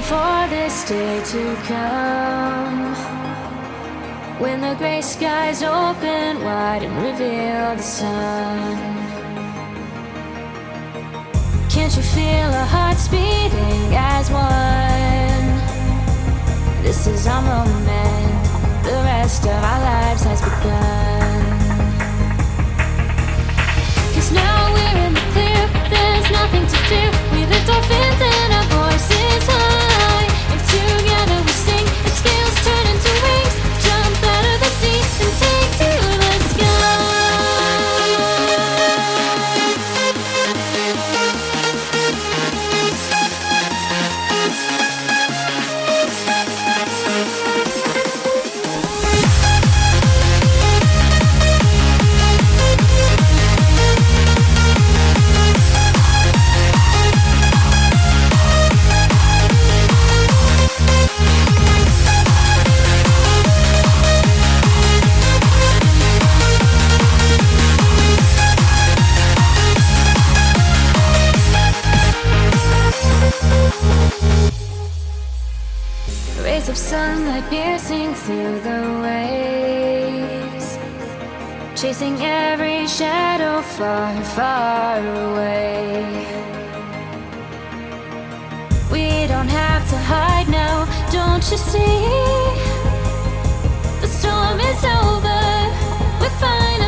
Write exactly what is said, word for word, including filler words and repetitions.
for this day to come, when the gray skies open wide and reveal the sun. Can't you feel our hearts beating as one? This is our moment, the rest of our lives has begun. 'Cause now we're in the clear, there's nothing to fear. We lift our fins and our voices high, and together we sing. The scales turn into wings, jump out of the sea and take to the sky. Rays of sunlight piercing through the waves, chasing every shadow far, far away. We don't have to hide now, don't you see? The storm is over, we're finally